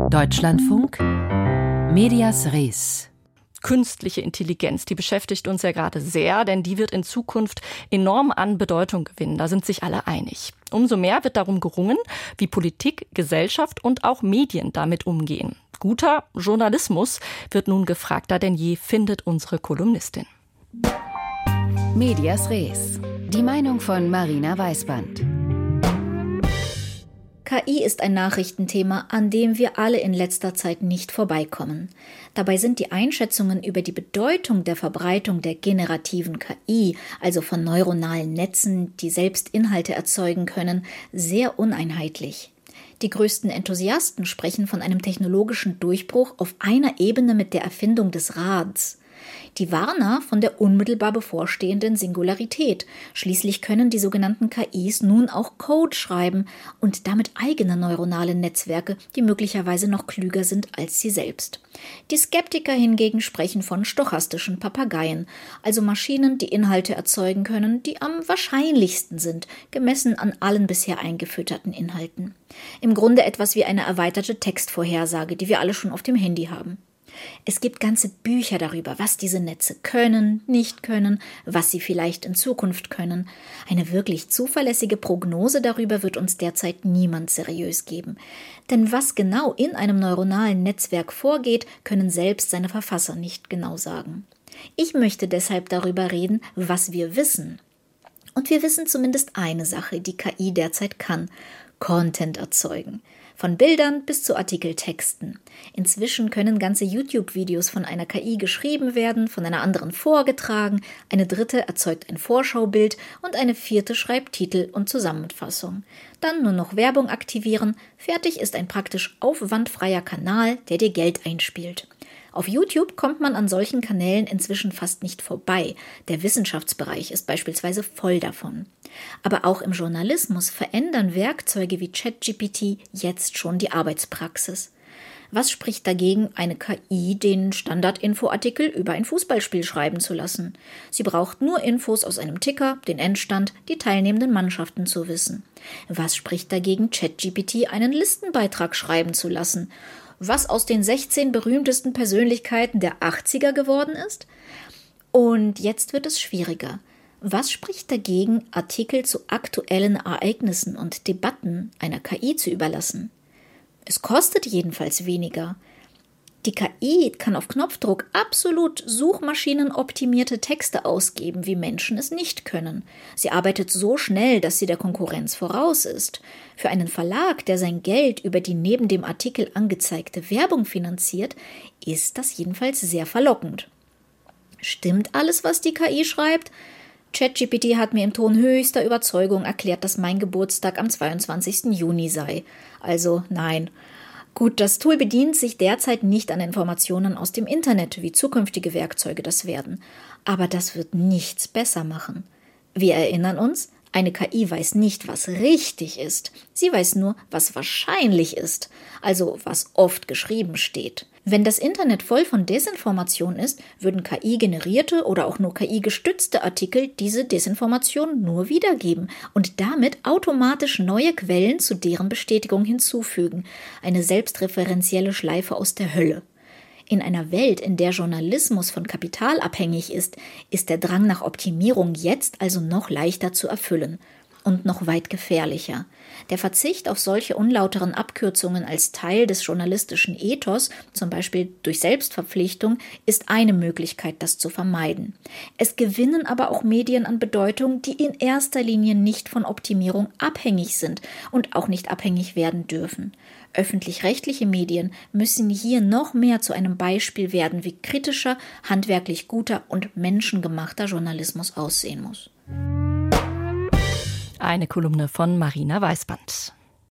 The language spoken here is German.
Deutschlandfunk, Medias Res. Künstliche Intelligenz, die beschäftigt uns ja gerade sehr, denn die wird in Zukunft enorm an Bedeutung gewinnen. Da sind sich alle einig. Umso mehr wird darum gerungen, wie Politik, Gesellschaft und auch Medien damit umgehen. Guter Journalismus wird nun gefragter denn je, findet unsere Kolumnistin. Medias Res. Die Meinung von Marina Weißband. KI ist ein Nachrichtenthema, an dem wir alle in letzter Zeit nicht vorbeikommen. Dabei sind die Einschätzungen über die Bedeutung der Verbreitung der generativen KI, also von neuronalen Netzen, die selbst Inhalte erzeugen können, sehr uneinheitlich. Die größten Enthusiasten sprechen von einem technologischen Durchbruch auf einer Ebene mit der Erfindung des Rads. Die Warner von der unmittelbar bevorstehenden Singularität. Schließlich können die sogenannten KIs nun auch Code schreiben und damit eigene neuronale Netzwerke, die möglicherweise noch klüger sind als sie selbst. Die Skeptiker hingegen sprechen von stochastischen Papageien, also Maschinen, die Inhalte erzeugen können, die am wahrscheinlichsten sind, gemessen an allen bisher eingefütterten Inhalten. Im Grunde etwas wie eine erweiterte Textvorhersage, die wir alle schon auf dem Handy haben. Es gibt ganze Bücher darüber, was diese Netze können, nicht können, was sie vielleicht in Zukunft können. Eine wirklich zuverlässige Prognose darüber wird uns derzeit niemand seriös geben. Denn was genau in einem neuronalen Netzwerk vorgeht, können selbst seine Verfasser nicht genau sagen. Ich möchte deshalb darüber reden, was wir wissen. Und wir wissen zumindest eine Sache, die KI derzeit kann: Content erzeugen. Von Bildern bis zu Artikeltexten. Inzwischen können ganze YouTube-Videos von einer KI geschrieben werden, von einer anderen vorgetragen, eine dritte erzeugt ein Vorschaubild und eine vierte schreibt Titel und Zusammenfassung. Dann nur noch Werbung aktivieren, fertig ist ein praktisch aufwandfreier Kanal, der dir Geld einspielt. Auf YouTube kommt man an solchen Kanälen inzwischen fast nicht vorbei. Der Wissenschaftsbereich ist beispielsweise voll davon. Aber auch im Journalismus verändern Werkzeuge wie ChatGPT jetzt schon die Arbeitspraxis. Was spricht dagegen, eine KI den Standardinfoartikel über ein Fußballspiel schreiben zu lassen? Sie braucht nur Infos aus einem Ticker, den Endstand, die teilnehmenden Mannschaften zu wissen. Was spricht dagegen, ChatGPT einen Listenbeitrag schreiben zu lassen? Was aus den 16 berühmtesten Persönlichkeiten der 80er geworden ist? Und jetzt wird es schwieriger. Was spricht dagegen, Artikel zu aktuellen Ereignissen und Debatten einer KI zu überlassen? Es kostet jedenfalls weniger. Die KI kann auf Knopfdruck absolut suchmaschinenoptimierte Texte ausgeben, wie Menschen es nicht können. Sie arbeitet so schnell, dass sie der Konkurrenz voraus ist. Für einen Verlag, der sein Geld über die neben dem Artikel angezeigte Werbung finanziert, ist das jedenfalls sehr verlockend. Stimmt alles, was die KI schreibt? ChatGPT hat mir im Ton höchster Überzeugung erklärt, dass mein Geburtstag am 22. Juni sei. Also nein. Gut, das Tool bedient sich derzeit nicht an Informationen aus dem Internet, wie zukünftige Werkzeuge das werden. Aber das wird nichts besser machen. Wir erinnern uns, eine KI weiß nicht, was richtig ist. Sie weiß nur, was wahrscheinlich ist, also was oft geschrieben steht. Wenn das Internet voll von Desinformation ist, würden KI-generierte oder auch nur KI-gestützte Artikel diese Desinformation nur wiedergeben und damit automatisch neue Quellen zu deren Bestätigung hinzufügen. Eine selbstreferenzielle Schleife aus der Hölle. In einer Welt, in der Journalismus von Kapital abhängig ist, ist der Drang nach Optimierung jetzt also noch leichter zu erfüllen. Und noch weit gefährlicher. Der Verzicht auf solche unlauteren Abkürzungen als Teil des journalistischen Ethos, zum Beispiel durch Selbstverpflichtung, ist eine Möglichkeit, das zu vermeiden. Es gewinnen aber auch Medien an Bedeutung, die in erster Linie nicht von Optimierung abhängig sind und auch nicht abhängig werden dürfen. Öffentlich-rechtliche Medien müssen hier noch mehr zu einem Beispiel werden, wie kritischer, handwerklich guter und menschengemachter Journalismus aussehen muss. Eine Kolumne von Marina Weißband.